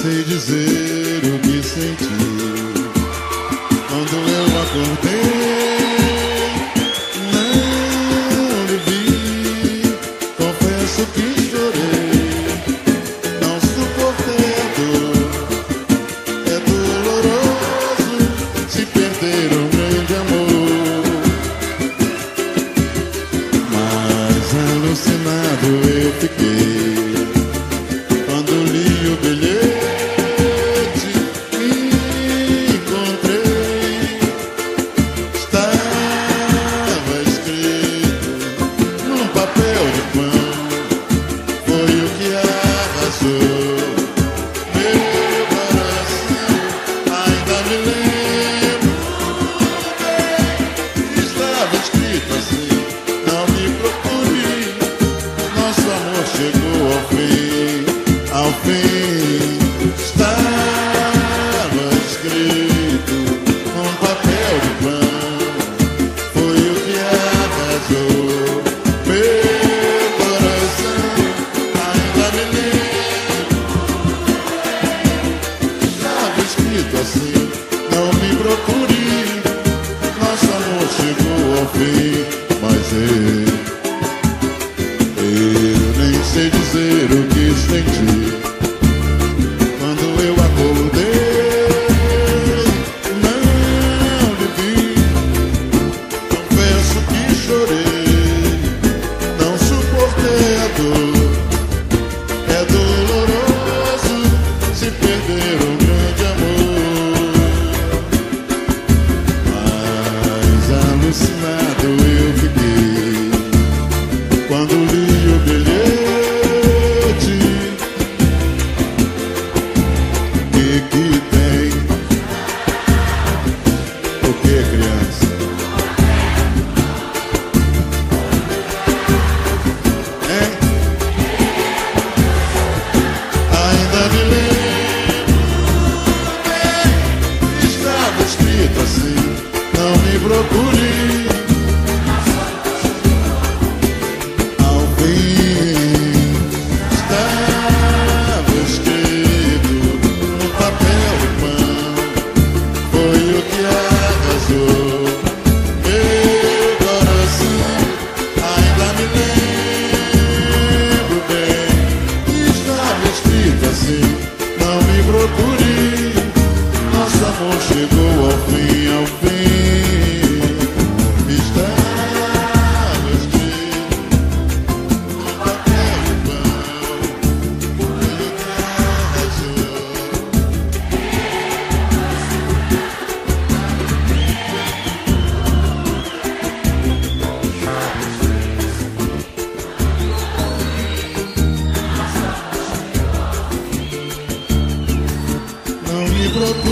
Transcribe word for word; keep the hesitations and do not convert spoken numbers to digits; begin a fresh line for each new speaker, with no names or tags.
sei dizer o que senti quando eu acordei. Não lhe vi, confesso que chorei. Não suportei a dor, é doloroso se perder um grande amor. Mas alucinado eu fiquei quando li o bilhete que encontrei. Estava escrito num papel de pão, foi o que arrasou meu coração. Ainda me lembro bem, estava escrito assim: não me procure, nosso amor chegou ao fim. Ao fim estava escrito num papel de pão, foi o que arrasou meu coração. Ainda me lembro, estava escrito assim: não me procure, nosso amor chegou ao fim. Mas eu, eu nem sei dizer o que senti quando eu acordei. Não lhe vi, confesso que chorei. Não suportei a dor, é doloroso se perder um grande amor. Mas alucinado eu fiquei quando li o bilhete. Que que tem? O que, criança? Hein? Ainda me lembro bem, estava escrito assim: não me procure. Ao fim estava escrito no papel de pão, foi o que arrasou meu coração. Ainda me lembro bem, estava escrito assim: não me procure, nosso amor chegou ao fim. Ao fim estava escrito no papel de pão, foi o que arrasou. Não me procure,